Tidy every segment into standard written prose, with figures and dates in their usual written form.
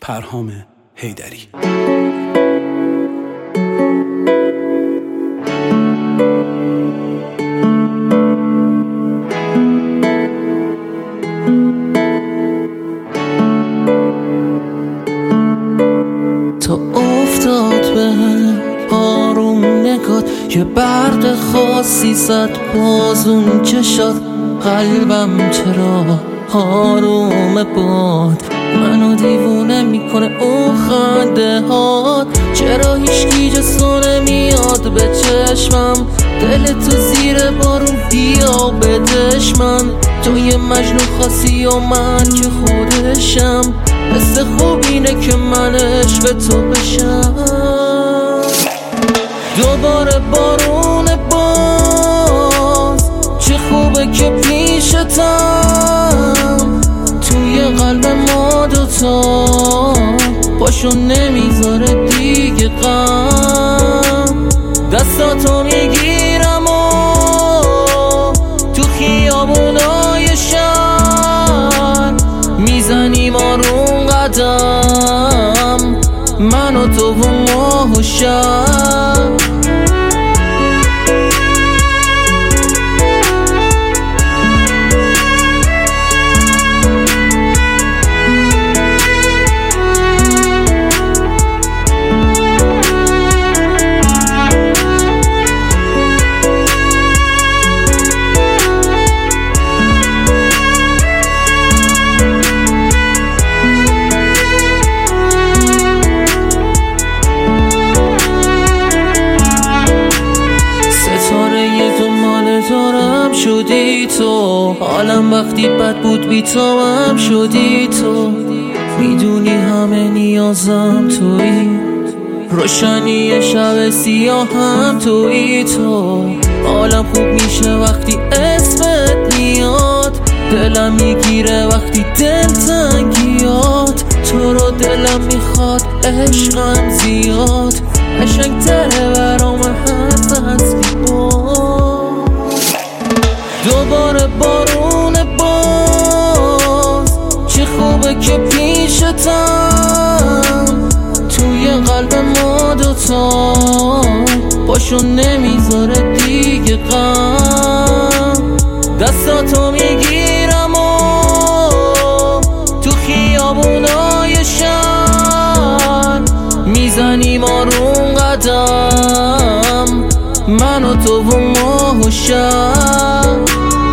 پرهام حیدری. تا افتاد به آروم نگات، یه برق خاصی زد بازون چشات، قلبم چرا آروم باد، منو دیوونه میکنه اون خنده هات، چرا هیچکی جسو نمیاد به چشمم، دل تو زیر بارون بیا بدش من، تو یه مجنون خاصی و من که خودشم، حس خوب اینه که من عشق تو بشم. دوباره بارون باز، چه خوبه که پیشتم، توی قلب ما دوتا پاشو نمیذاره دیگه غم، دستاتو میگیرم و تو خیابونای شهر میزنیم آروم قدم، من و تو و ماه و شب. شدی تو حالم وقتی بد بود بی تو هم شدی تو، میدونی همه نیازم تویی، روشنی شب سیاه هم تویی تو، حالم خوب میشه وقتی اسمت میاد، دلم میگیره وقتی دل تنگیات، تو رو دلم میخواد عشقم زیاد، قشنگ تره برام حرف هستی دوباره بارون باز، چه خوبه که پیشتم، توی قلب ما دوتا پاشو نمیذاره دیگه غم، دستاتو میگیرم و تو خیابونای شهر میزنیم آروم قدم، من و تو و ماه و شب.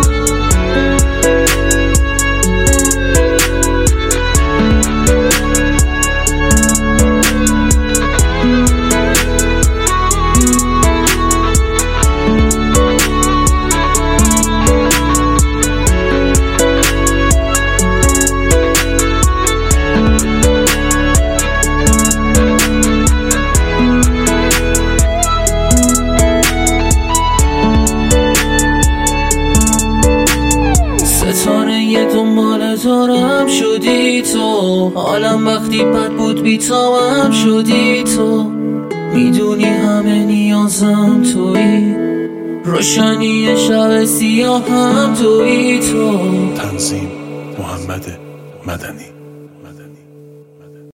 دارم شدی تو، حالم وقتی بد بود بی تو هم شدی تو، میدونی همه نیازم تویی، روشنی شب سیاه هم تویی تو. تنظیم محمد مدنی.